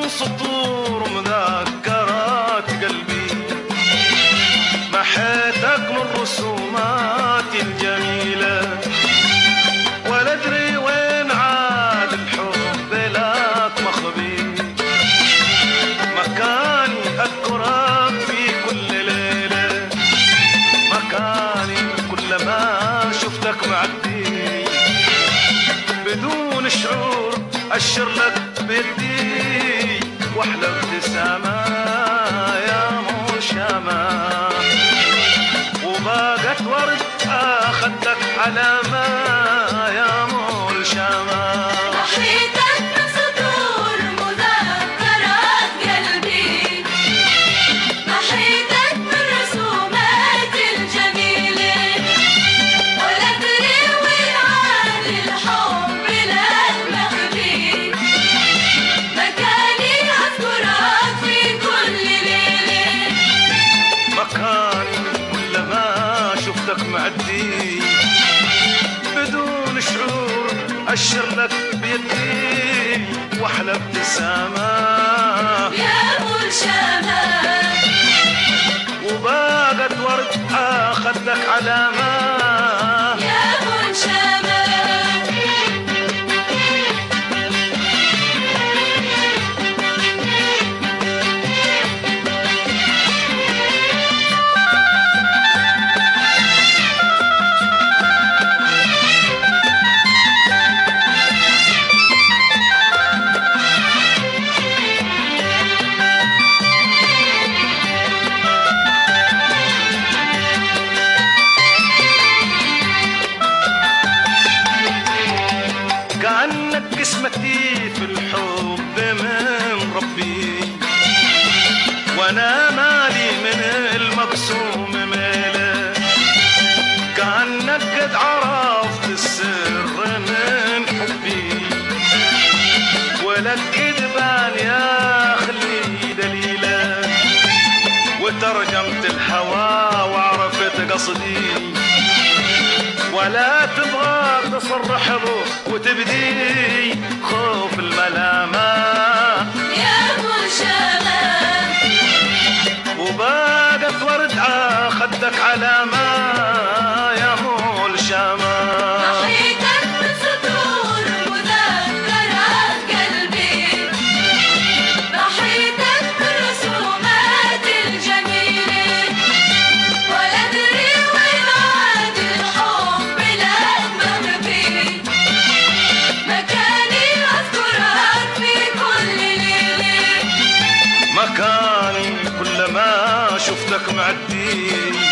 من سطور مذكرات قلبي، محيتك من رسوماتي الجميلة، ولا أدري وين عاد الحب لك مخبي. مكاني أذكرك في كل ليلة، مكاني كل ما شفتك معدي، بدون شعور أشر لك بيدي، واحلى ابتسامة يا مشامة، وباقت ورد أخدتك علامة يا ملشامة. محيتك من سطور مذكرات قلبي، محيتك من رسوماتي الجميلة، ولا أدري وين عاد الحب لك مخبي. مكاني أذكرك في كل ليلة، مكاني كل ما شفتك معدي، بدون شعور أشر لك بيدي، واحلى ابتسامة يا ملشامة، وباقت ورد أخدتك علامة يا ملشامة. كأنك قسمتي في الحب من ربي، وانا مالي من المقسوم ميله، كأنك قد عرفت السر من حبي، ولك كذبان يا خلي دليله، وترجمت الهوى وعرفت قصدي، ولا تبغى تصرح به وتبدي خوف الملامة يا ملشامة، وباقت ورد خدك علامة يا ملشامة. محيتك من سطور مذكرات قلبي، محيتك من رسوماتي الجميلة، ولا أدري وين عاد الحب لك مخبي. مكاني أذكرك في كل ليلة، مكاني كل ما شفتك معدي،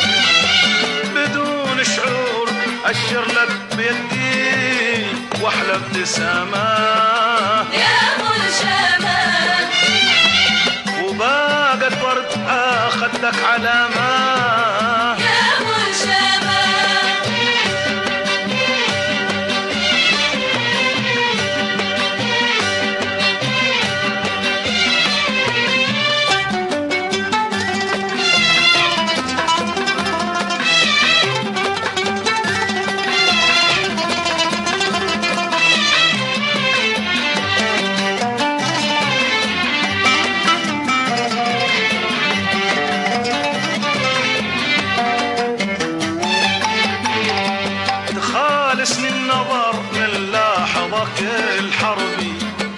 بدون شعور أشر لك بيدي، واحلى ابتسامة يا ملشامة، وباقت ورد أخدتك علامة يا ملشامة. تخالصني النظر من لاحظك الحربي،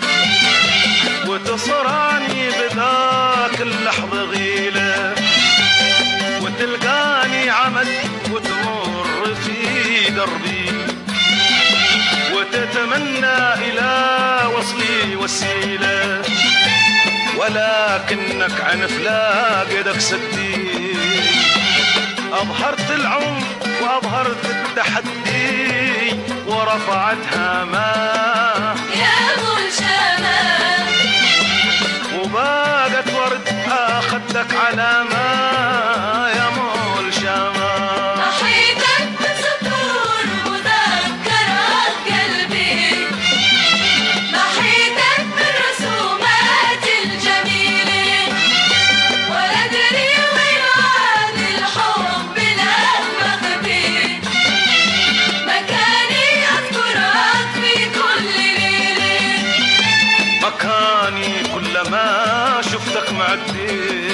وتصراني بذاك اللحظة غيلة، وتلقاني عمد وتمر في دربي، وتتمنى إلى وصلي وسيلة، ولكنك عنف لا قدك سدي، أظهرت العنف وأظهرت التحدي، ورفعتها ما يا ملشامة، وباقت ورد أخدتك علامة يا ملشامة. محيتك من سطور مذكرات قلبي، محيتك من رسوماتي الجميلة، ولا أدري وين عاد الحب لك مخبي. مكاني أذكرك في كل ليلة، معدي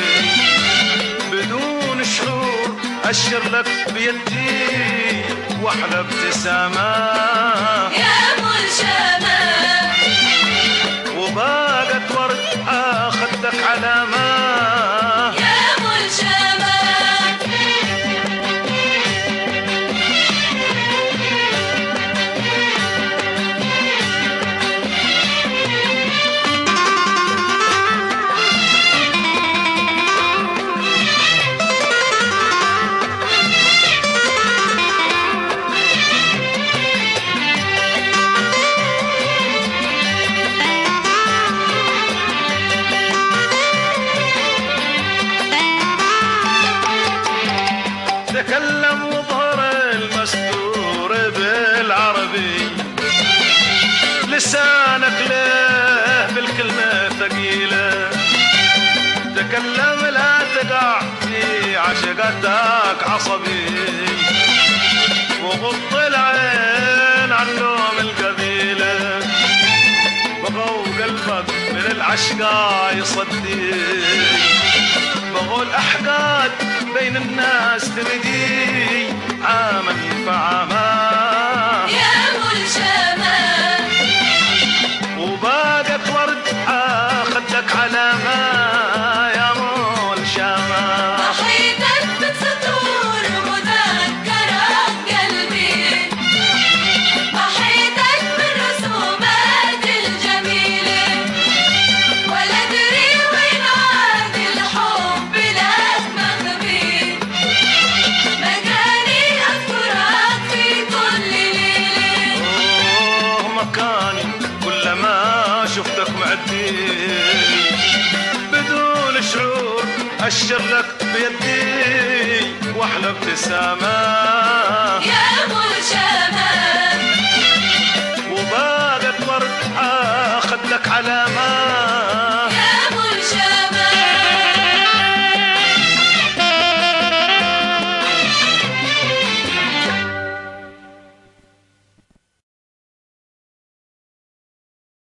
بدون شعور أشر لك بيدي وأحلى ابتسامة يا ملشمة وباقت ورد آخدك علامة يا ملشمة تكلم وظهر المستور بالعربي لسانك له بالكلمة ثقيلة تكلم لا تقع في عشقتك عصبي وغض العين عن لوم القبيلة بغوا قلبك من العشقاء يصدي بغوا الأحقاد بين الناس تبدي عاما فعاما يا ملشمة وباقت ورد آخدك علامة يا ملشمة ضحيتك من سطور مذكرات قلبي ضحيتك من رسومات الجميلة ولا أدري وين عاد الحب لك مخبي مكاني أذكرك في كل ليلة أوه مكاني كلما شفتك معدي بدون شعور أشر لك بيدي وأحلى ابتسامة يا ملشمة وباقت ورد آخدك علامة